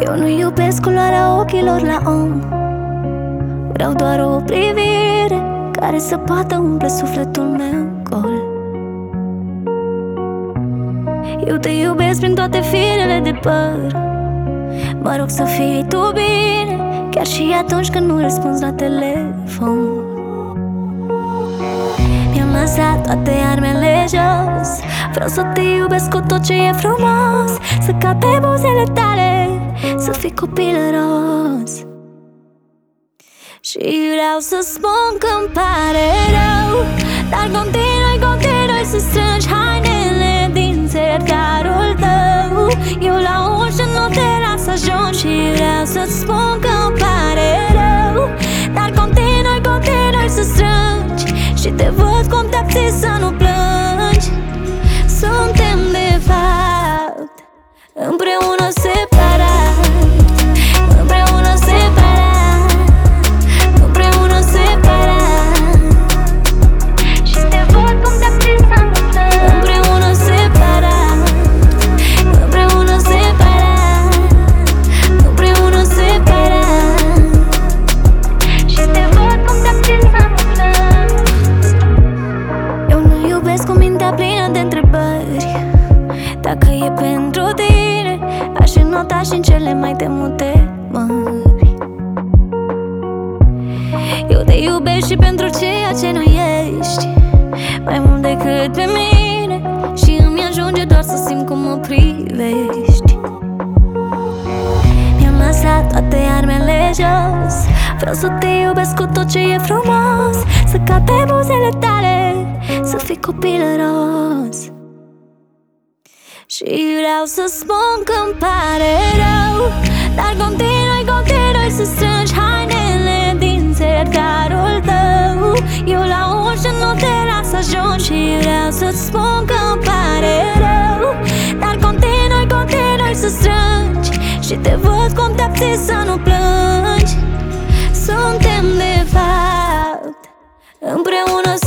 Eu nu iubesc culoarea ochilor la om, vreau doar o privire care să poată umple sufletul meu gol. Eu te iubesc prin toate firele de păr, mă rog să fii tu bine, chiar și atunci când nu răspunzi la telefon. Mi-am lăsat toate armele jos, vreau să te iubesc cu tot ce e frumos, să cad pe buzele tale, să fii copilăros. Și vreau să spun că-mi pare rău, dar continui să strângi hainele din sertarul tău. Eu la ușă nu te las să ajungi și vreau să-ți spun că-mi pare rău, dar continui să strângi și te văd cum te abții să nu plângi. Suntem de fapt împreună separat, împreună separat, împreună separat. Și te văd cum te abții să nu plângi. Împreună separat, împreună separat, împreună separat. Și te văd cum te abții să nu plângi. Eu nu iubesc cu mintea plină de întrebări, dacă e pentru tine, aș înota și în cele mai temute mări. Eu te iubesc și pentru ceea ce nu ești, mai mult decât pe mine, și îmi ajunge doar să simt cum mă privești. Mi-am lăsat toate armele jos, vreau să te iubesc cu tot ce e frumos, să cad pe buzele tale, să fii copilăros. Și vreau să spun că-mi pare rău, dar continui să strângi hainele din sertarul tău. Eu la ușă nu te las să ajungi și vreau să-ți spun că-mi pare rău, dar continui să strângi și te văd cum te abții să nu plângi. Suntem de fapt împreună